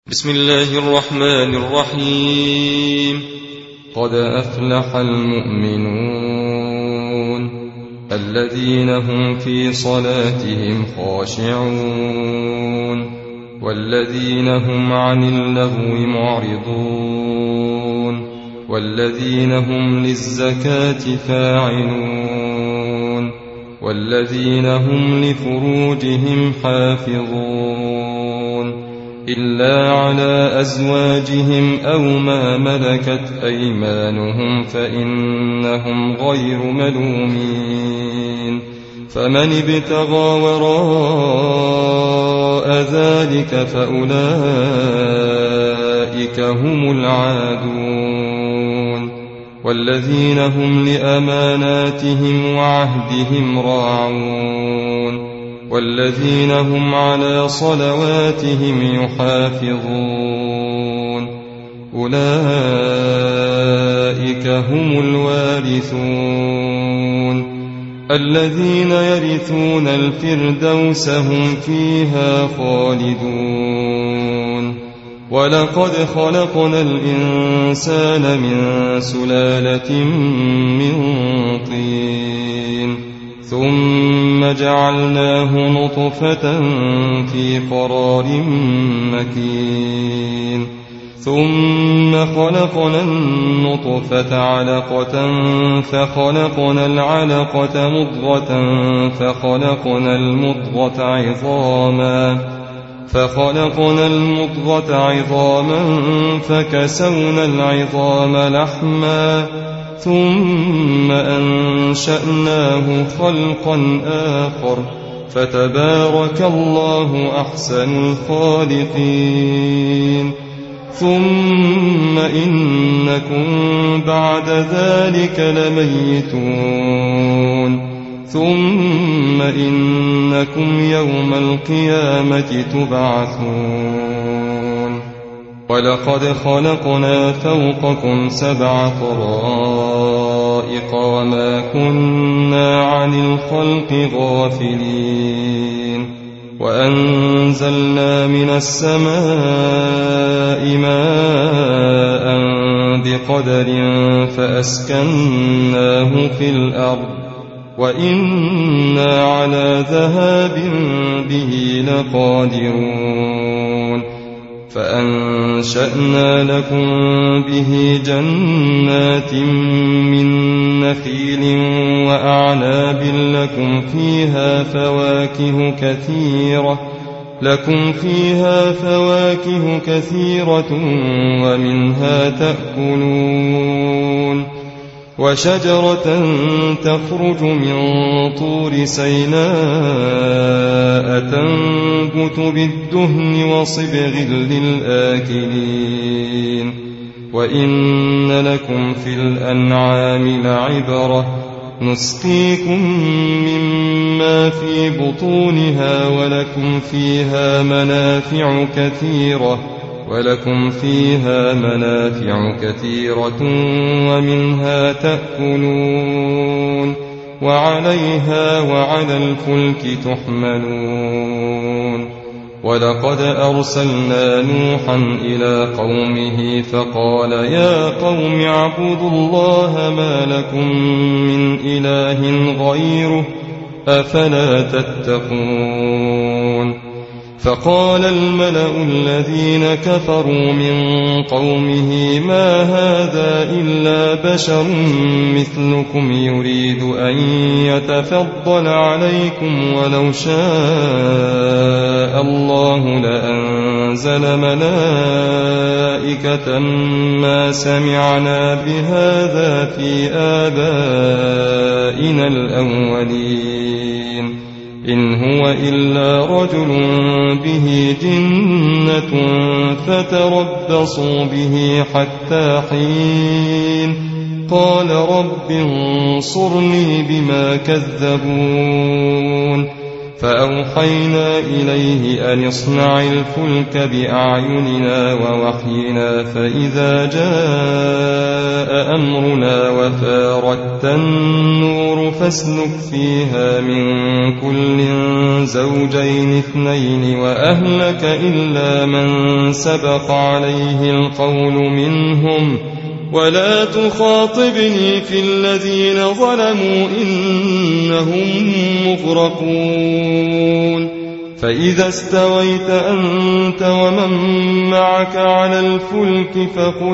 بسم الله الرحمن الرحيم. قد أفلح المؤمنون الذين هم في صلاتهم خاشعون والذين هم عن اللغو معرضون والذين هم للزكاة فاعلون والذين هم لفروجهم حافظون إلا على أزواجهم أو ما ملكت أيمانهم فإنهم غير ملومين. فمن ابتغى وراء ذلك فأولئك هم العادون والذين هم لأماناتهم وعهدهم راعون والذين هم على صلواتهم يحافظون أولئك هم الوارثون الذين يرثون الفردوس هم فيها خالدون. ولقد خلقنا الإنسان من سلالة من طين ثم جعلناه نطفة في قرار مكين ثم خلقنا النطفة علقة فخلقنا العلقة مضغة فخلقنا المضغة عظاما فكسونا العظام لحما ثم أنشأناه خلقا آخر فتبارك الله أحسن الخالقين. ثم إنكم بعد ذلك لميتون ثم إنكم يوم القيامة تبعثون. ولقد خلقنا فوقكم 7 طرائق وما كنا عن الخلق غافلين وأنزلنا من السماء ماء بقدر فأسكناه في الأرض وإنا على ذهاب به لقادرون. فأنشأنا لكم به جنات من نخيل وأعناب لكم فيها فواكه كثيرة ومنها تأكلون. وشجرة تخرج من طور سيناء تنبت بالدهن وصبغ للآكلين. وإن لكم في الأنعام لعبرة نسقيكم مما في بطونها ولكم فيها منافع كثيرة ومنها تأكلون وعليها وعلى الفلك تحملون. ولقد أرسلنا نوحا إلى قومه فقال يا قوم اعبدوا الله ما لكم من إله غيره أفلا تتقون. فقال الملأ الذين كفروا من قومه ما هذا إلا بشر مثلكم يريد أن يتفضل عليكم ولو شاء الله لأنزل ملائكة ما سمعنا بهذا في آبائنا الأولين إن هو إلا رجل به جنة فتربصوا به حتى حين. قال رب انصرني بما كذبون. فأوحينا إليه أن اصنع الفلك بأعيننا ووحينا فإذا جاء أمرنا وفاردت النور فاسلك فيها من كل زوجين اثنين وأهلك إلا من سبق عليه القول منهم ولا تخاطبني في الذين ظلموا إنهم مغرقون فإذا استويت أنت ومن معك على الفلك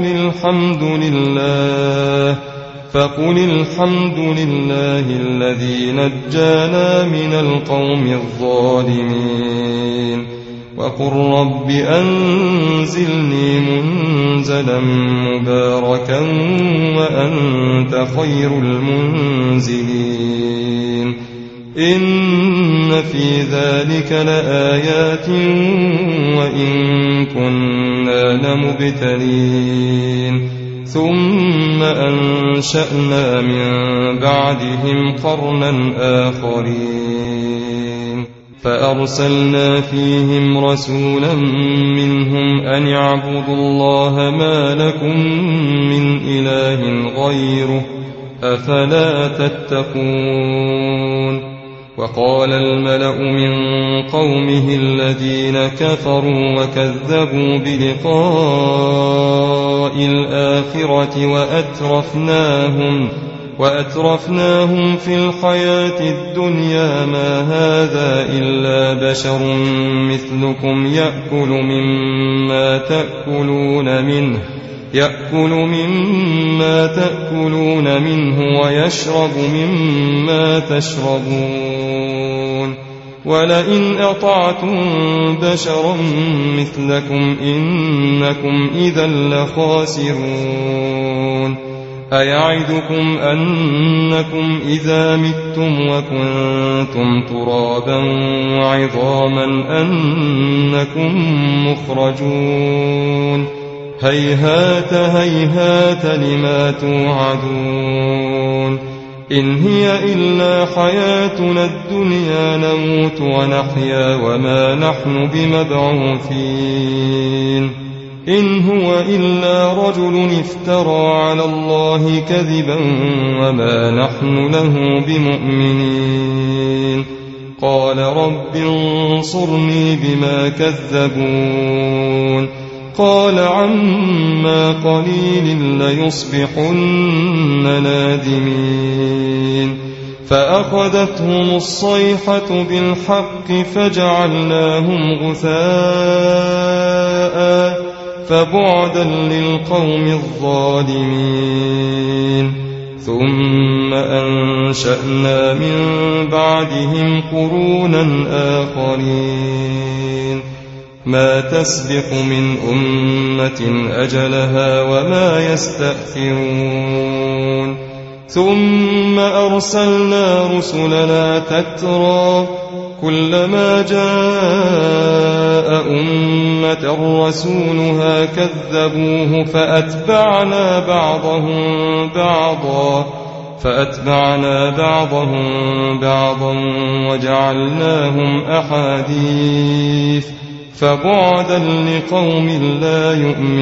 فقل الحمد لله الذي نجانا من القوم الظالمين وقل رب أنزلني منزلا مباركا وأنت خير المنزلين إن في ذلك لآيات وإن كنا لمبتلين ثم أنشأنا من بعدهم قرنا آخرين فأرسلنا فيهم رسولا منهم أن اعبدوا الله ما لكم من إله غيره أفلا تتقون وقال الملأ من قومه الذين كفروا وكذبوا بلقاء الآخرة وأترفناهم في الحياة الدنيا ما هذا إلا بشر مثلكم يأكل مما تأكلون منه ويشرب مما تشربون ولئن أطعتم بشرا مثلكم إنكم إذا لخاسرون أيعدكم أنكم إذا متم وكنتم ترابا وعظاما أنكم مخرجون هيهات هيهات لما توعدون إن هي إلا حياتنا الدنيا نموت ونحيا وما نحن بمبعوثين إن هو إلا رجل افترى على الله كذبا وما نحن له بمؤمنين قال رب انصرني بما كذبون قال عما قليل ليصبحن نادمين فأخذتهم الصيحة بالحق فجعلناهم غثاء فبعدا للقوم الظالمين ثم أنشأنا من بعدهم قرونا آخرين ما تسبق من أمة أجلها وما يستأخرون ثم أرسلنا رسلنا تترى كلما جاء أمة رسولها كذبوه فأتبعنا بعضهم بعضا وجعلناهم أحاديث فبعدا لقوم لا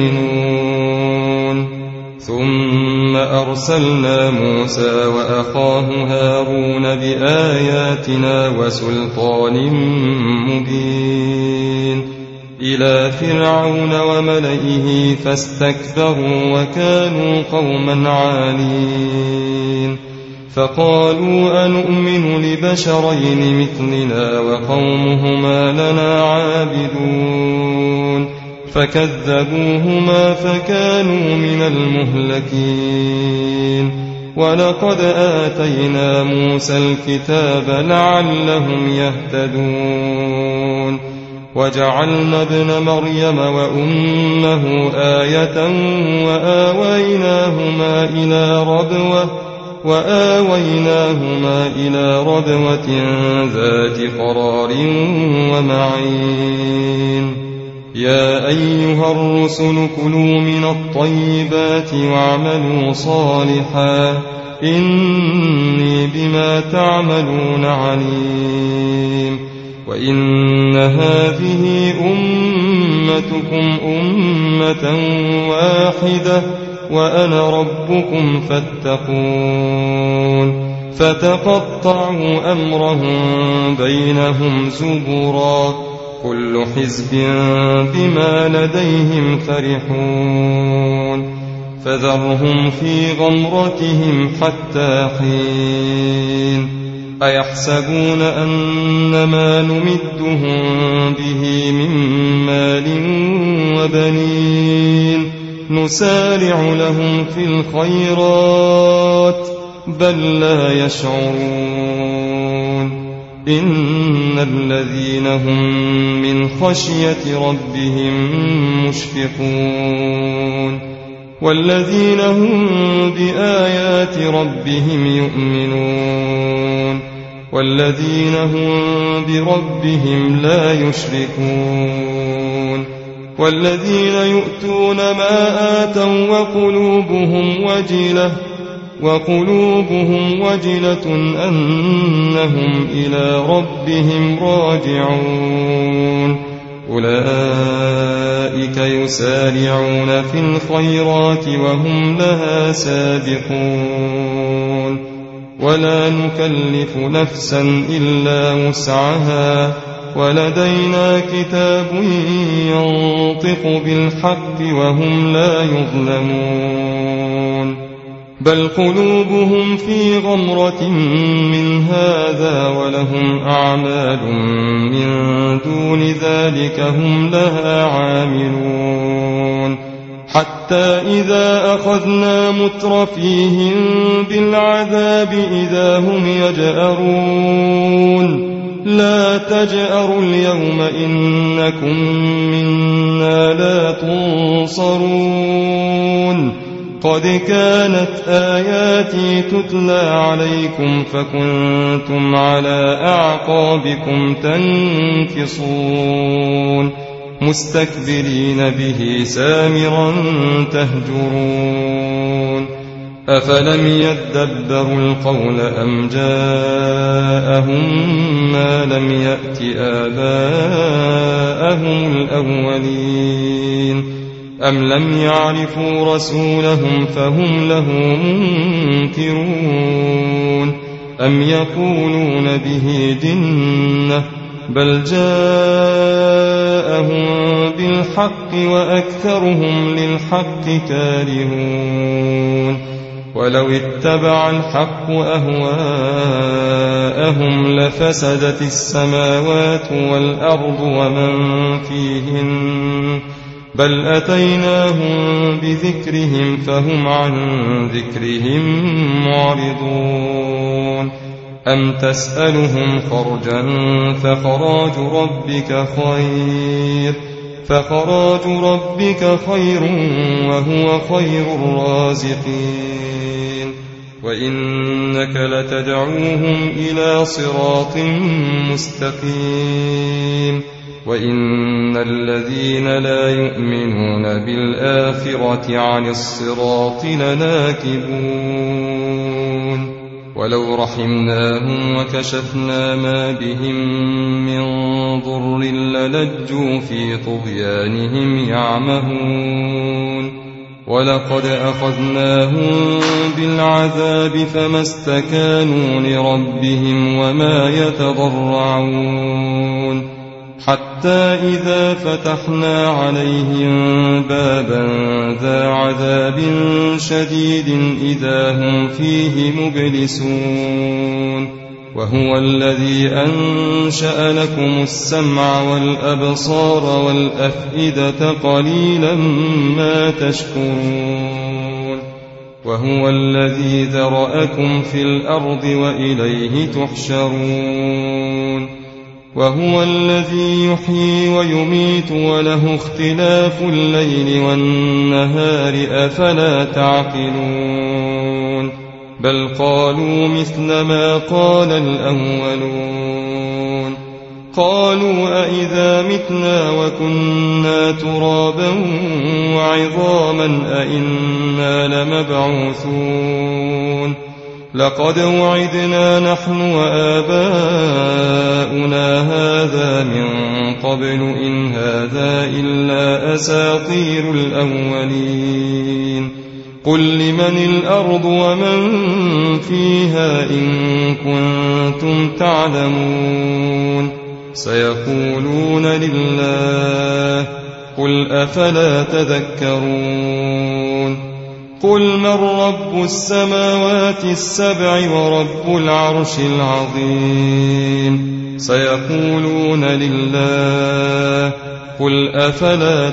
يؤمنون ثم أرسلنا موسى وأخاه هارون بآياتنا وسلطان مبين إلى فرعون وملئه فاستكبروا وكانوا قوما عالين فقالوا أنؤمن لبشرين مثلنا وقومهما لنا عابدون فكذبوهما فكانوا من المهلكين ولقد آتينا موسى الكتاب لعلهم يهتدون وجعلنا ابن مريم وأمه آية وآويناهما إلى ربوة ذات قرار ومعين يا أيها الرسل كلوا من الطيبات واعملوا صالحا إني بما تعملون عليم وإن هذه أمتكم أمة واحدة وأنا ربكم فاتقون فتقطعوا أمرهم بينهم زبرا كل حزب بما لديهم فرحون فذرهم في غمرتهم حتى حين أيحسبون أن ما نمدهم به من مال وبنين نسارع لهم في الخيرات بل لا يشعرون إن الذين هم من خشية ربهم مشفقون والذين هم بآيات ربهم يؤمنون والذين هم بربهم لا يشركون والذين يؤتون ما آتوا وقلوبهم وجلة أنهم إلى ربهم راجعون أولئك يسارعون في الخيرات وهم لها سابقون ولا نكلف نفسا إلا وسعها ولدينا كتاب ينطق بالحق وهم لا يظلمون بل قلوبهم في غمرة من هذا ولهم أعمال من دون ذلك هم لها عاملون حتى إذا أخذنا مترفيهم بالعذاب إذا هم يجأرون لا تجأروا اليوم إنكم منا لا تنصرون قد كانت آياتي تتلى عليكم فكنتم على أعقابكم تنكصون مستكبرين به سامرا تهجرون أفلم يدبروا القول أم جاءهم ما لم يأت آباءهم الأولين أم لم يعرفوا رسولهم فهم له منكرون أم يقولون به جنة بل جاءهم بالحق وأكثرهم للحق كارهون ولو اتبع الحق أهواءهم لفسدت السماوات والأرض ومن فيهن بل أتيناهم بذكرهم فهم عن ذكرهم معرضون أم تسألهم خرجا فخراج ربك خير وهو خير الرازقين وإنك لتدعوهم إلى صراط مستقيم وإن الذين لا يؤمنون بالآخرة عن الصراط لناكبون ولو رحمناهم وكشفنا ما بهم من ضر للجوا في طغيانهم يعمهون ولقد أخذناهم بالعذاب فما استكانوا لربهم وما يتضرعون حتى إذا فتحنا عليهم بابا ذا عذاب شديد إذا هم فيه مبلسون وهو الذي أنشأ لكم السمع والأبصار والأفئدة قليلا ما تشكرون وهو الذي ذرأكم في الأرض وإليه تحشرون وهو الذي يحيي ويميت وله اختلاف الليل والنهار أفلا تعقلون بل قالوا مثل ما قال الأولون قالوا أئذا متنا وكنا ترابا وعظاما أئنا لمبعوثون لقد وعدنا نحن وآباؤنا هذا من قبل إن هذا إلا أساطير الأولين قل لمن الأرض ومن فيها إن كنتم تعلمون سيقولون لله قل أفلا تذكرون قل من رب السماوات السبع ورب العرش العظيم سيقولون لله قل أفلا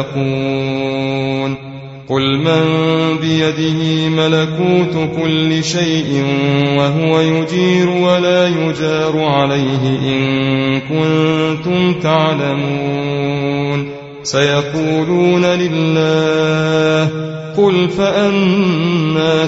تتقون قل من بيده ملكوت كل شيء وهو يجير ولا يجار عليه إن كنتم تعلمون سيقولون لله قل فأنى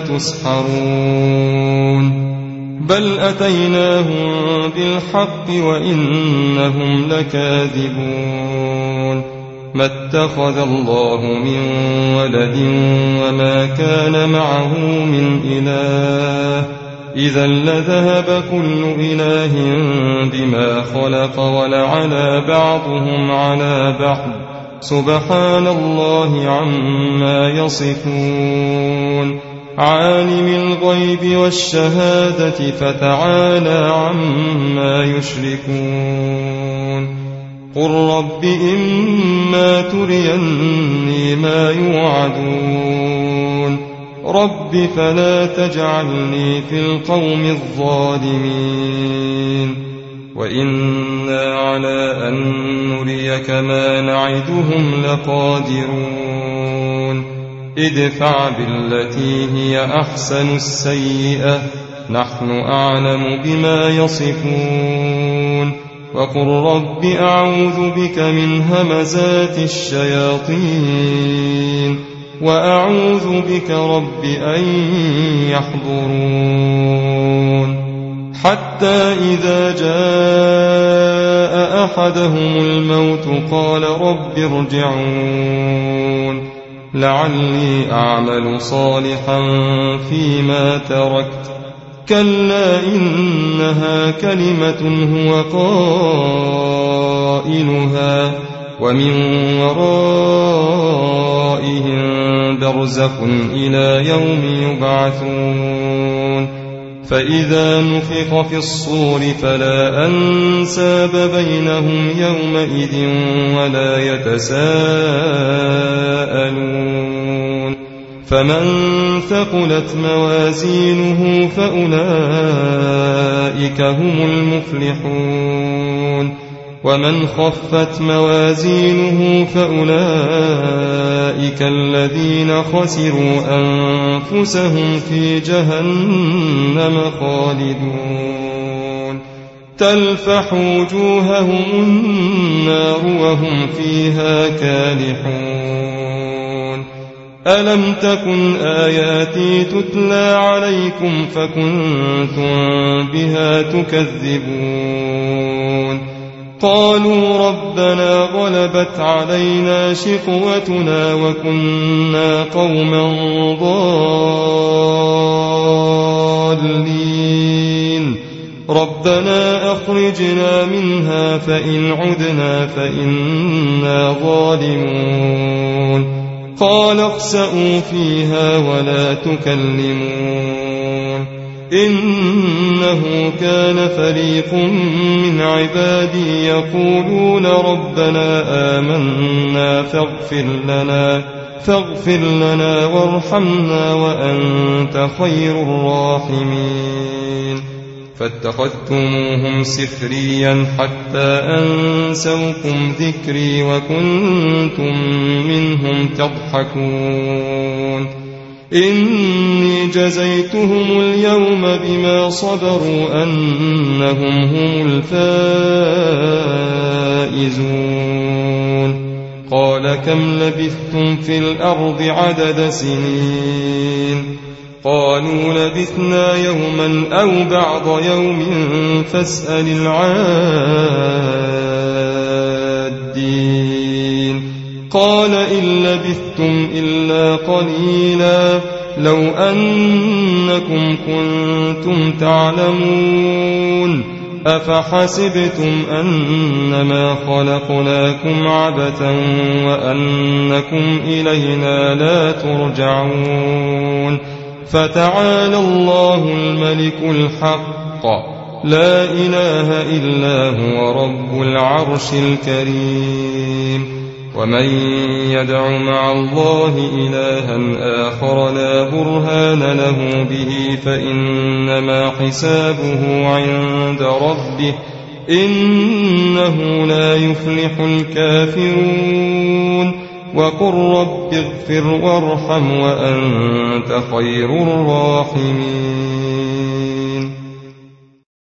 تسحرون بل أتيناهم بالحق وإنهم لكاذبون ما اتخذ الله من ولد وما كان معه من إله إذا لذهب كل إله بما خلق ولعلى بعضهم على بعض سبحان الله عما يصفون عالم الغيب والشهادة فتعالى عما يشركون قل رب إما تريني ما يوعدون رب فلا تجعلني في القوم الظالمين وإنا على أن نريك ما نعدهم لقادرون ادفع بالتي هي أحسن السيئة نحن أعلم بما يصفون وقل رب أعوذ بك من همزات الشياطين وأعوذ بك رب أن يحضرون حتى إذا جاء أحدهم الموت قال رب ارجعون لعلي أعمل صالحا فيما تركت كلا إنها كلمة هو قائلها ومن ورائهم برزخ إلى يوم يبعثون فإذا نفخ في الصور فلا أنساب بينهم يومئذ ولا يتساءلون فمن ثقلت موازينه فأولئك هم المفلحون ومن خفت موازينه فأولئك الذين خسروا أنفسهم في جهنم خالدون تلفح وجوههم النار وهم فيها كالحون ألم تكن آياتي تتلى عليكم فكنتم بها تكذبون قالوا ربنا غلبت علينا شقوتنا وكنا قوما ضالين ربنا أخرجنا منها فإن عدنا فإنا ظالمون قال اخسئوا فيها ولا تكلمون إنه كان فريق من عبادي يقولون ربنا آمنا فاغفر لنا وارحمنا وأنت خير الراحمين فاتخذتموهم سخريا حتى أنسوكم ذكري وكنتم منهم تضحكون إني جزيتهم اليوم بما صبروا أنهم هم الفائزون قال كم لبثتم في الأرض عدد سنين قالوا لبثنا يوما أو بعض يوم فاسأل العادين قال إن لبثتم إلا قليلا لو أنكم كنتم تعلمون أفحسبتم أنما خلقناكم عبثا وأنكم إلينا لا ترجعون فتعالى الله الملك الحق لا إله إلا هو رب العرش الكريم ومن يدع مع الله إلها آخر لا برهان له به فإنما حسابه عند ربه إنه لا يفلح الكافرون وقل رب اغفر وارحم وأنت خير الراحمين